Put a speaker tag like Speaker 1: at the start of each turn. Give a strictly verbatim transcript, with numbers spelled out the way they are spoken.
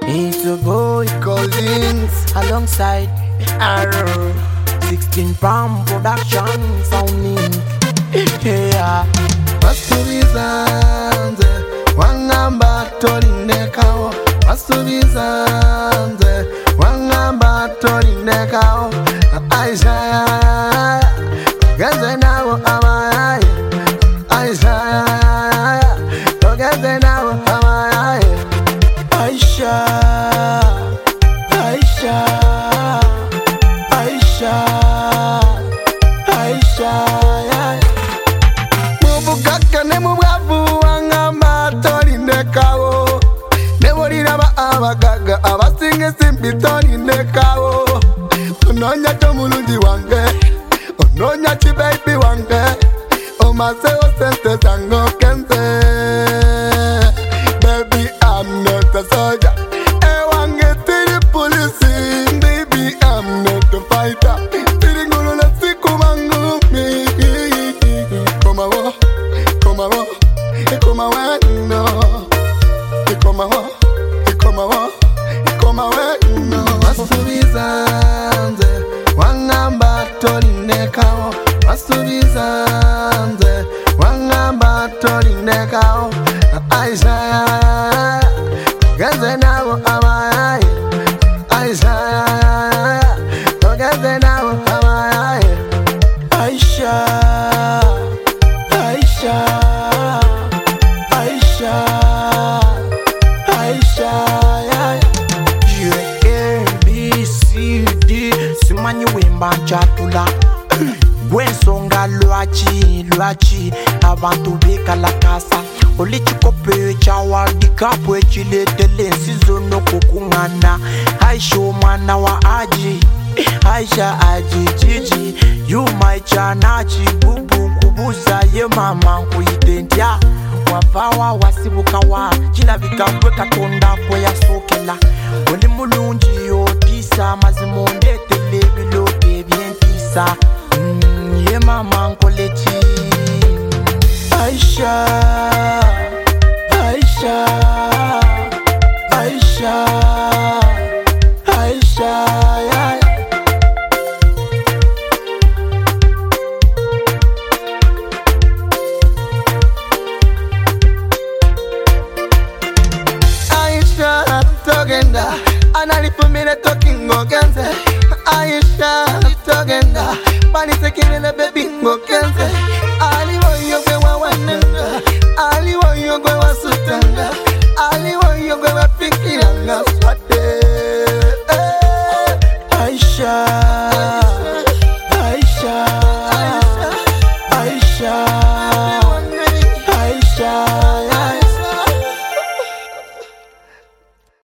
Speaker 1: It's a boy Collins alongside Arrow. sixteen pound production sounding. Yeah.
Speaker 2: Masubizanze wangamba tolinekao. Masubizanze wangamba tolinekao. Aisha together now amaya. Aisha together now amaya.
Speaker 1: Aisha, Aisha, Aisha, Aisha, yeah.
Speaker 2: Mubukaka ne mubwavu wangamba tolinekao. Neborira ba abagaga abasinge simpitoni nekao. Ononya tomulundi wange, ononya chi baby wange. O maseo sente zango kenze. Baby I'm not a soldier. I want get to the police. Baby I'm not a fighter. Tiringolo la siku mangu mi. Come on, come on, come on, no. Come on, come on, come on, no. Masubizanze wangamba tolinekao. Masubizanze wangamba tolinekao. Aisha together now amaya. Aisha together now amaya.
Speaker 1: Aisha, Aisha, Aisha, Aisha, yeah. A, B, C, D. Simanyi wemba nchatula. Gwensonga lwachi, lwachi. Abantu bekalakasa. Olichikope cha wadikapu echiletele nsizono kukungana. Aisha mwana wa aji, Aisha aji jiji. You my chanachi bubu kubuza ye mama nkuyitentia. Wafawa wasibukawa chilabikambwe katonda kwe ya sokela. Oli mulungi otisa mazimonde tele biloke bientisa. Mm, ye mama nkolechi. Aisha, Aisha, Aisha, Aisha, yeah.
Speaker 2: Aisha togenda analipumile talking ogenze. Aisha togenda panisekile baby ngokenze. Ali woyo gwe wa wanenga, ali woyo gwe wa sutanga.